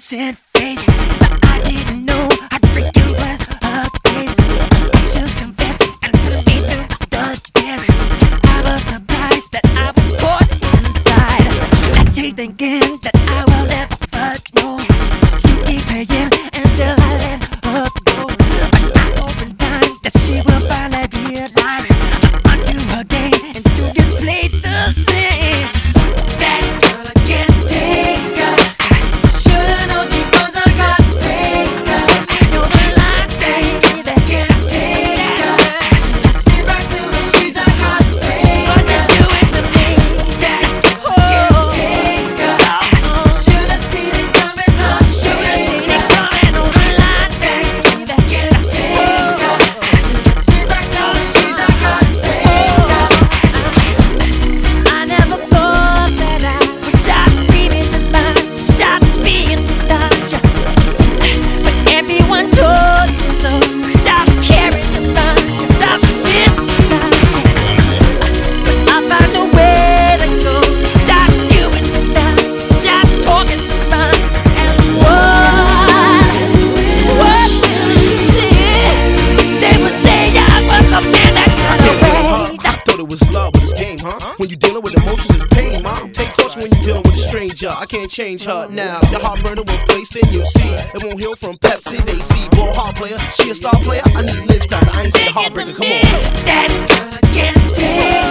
innocent face. But I didn't know how freaking was her case. Actions confessed and put me through the test. I was surprised that I was caught inside. I keep thinking that I will never fuck no. You keep paying until I let her go. But I open time that she will finally realize I'm undo her game and you can play the same. That girl can't take her. Shoulda known she was a heartbreaker. I know the line, baby, that can't take her. Sit right through it, she's a heartbreaker. What you doing to me? That can't take her. Shoulda seen it coming, shoulda seen it coming. On the line, baby, that can't take her. Sit right through it, she's a heartbreaker. I never thought that I would stop reading the lines, stop being the doctor. But everyone told me so. Stop caring about you, stop being the doctor. But I found a way to go. Stop doing the lines, stop talking about it. And what will you see? They would say I was the man that got away. I thought it was love, but it's game, huh? When you dealing with emotions, it's pain, mom. Take caution when you dealing with a stranger. I can't change her now. Your heart burner when placed in you see. It won't heal from Pepsi. They see ball hard player. She a star player. I need Liz Cracker. I ain't seen a heartbreaker. Come on. That girl can't take